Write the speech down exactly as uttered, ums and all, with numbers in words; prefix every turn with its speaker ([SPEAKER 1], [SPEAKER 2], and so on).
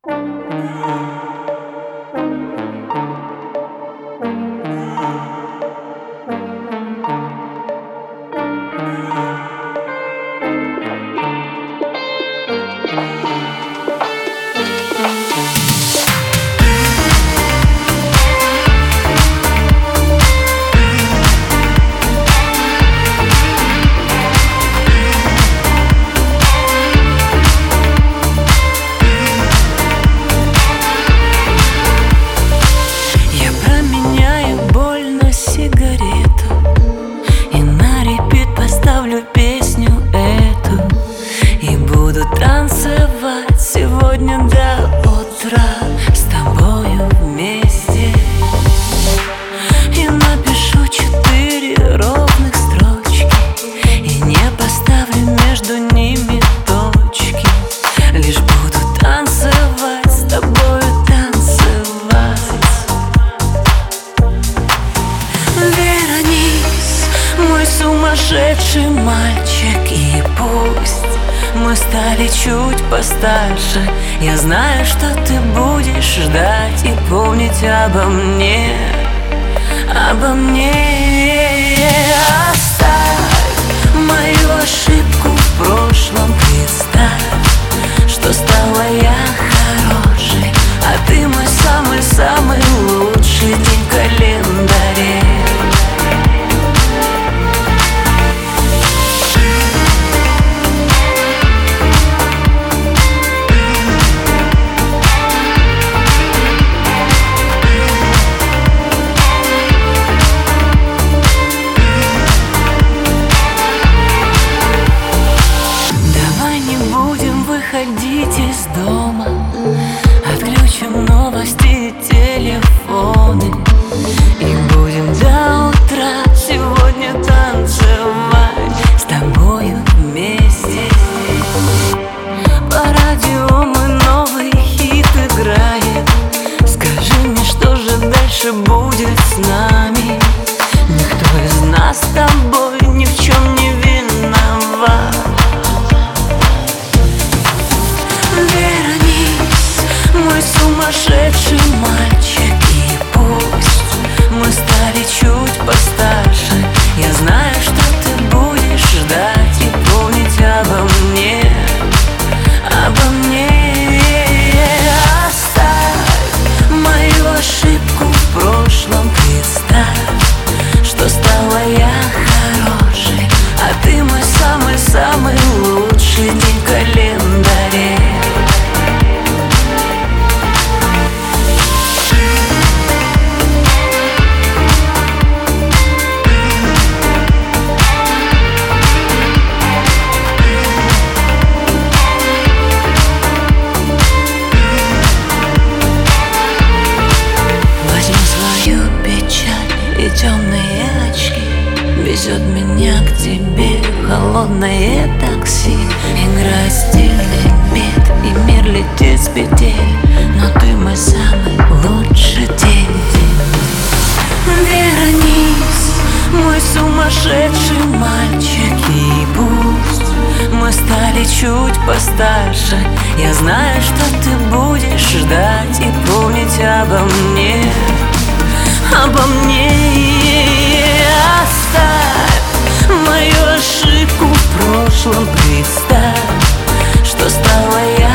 [SPEAKER 1] Танцевать сегодня до утра с тобою вместе. И напишу четыре ровных строчки, и не поставлю между ними точки. Лишь буду танцевать с тобою, танцевать. Вернись, мой сумасшедший мальчик, и пусть мы стали чуть постарше, я знаю, что ты будешь ждать и помнить обо мне, обо мне. Оставь мою ошибку в прошлом, представь, что стала я хорошей, а ты мой самый-самый лучший день в календаре. Выходить из дома, отключим новости и телефоны, и будем до утра сегодня танцевать с тобою вместе. По радио мой новый хит играет. Скажи мне, что же дальше будет с нами? Никто из нас с тобой ни в чем не виноват. Мой сумасшедший мальчик, и пусть мы стали чуть постарше, я знаю, что ты будешь ждать и помнить обо мне, обо мне. Оставь мою ошибку в прошлом, представь, что стала я хорошей, а ты мой самый-самый лучший день в календаре. И темные очки везет меня к тебе холодное такси. Играет стильный бит, и мир летит с петель, но ты мой самый лучший день. Вернись, мой сумасшедший мальчик, и пусть мы стали чуть постарше, я знаю, что ты будешь ждать и помнить обо мне, обо мне. Оставь мою ошибку в прошлом, представь, что стала я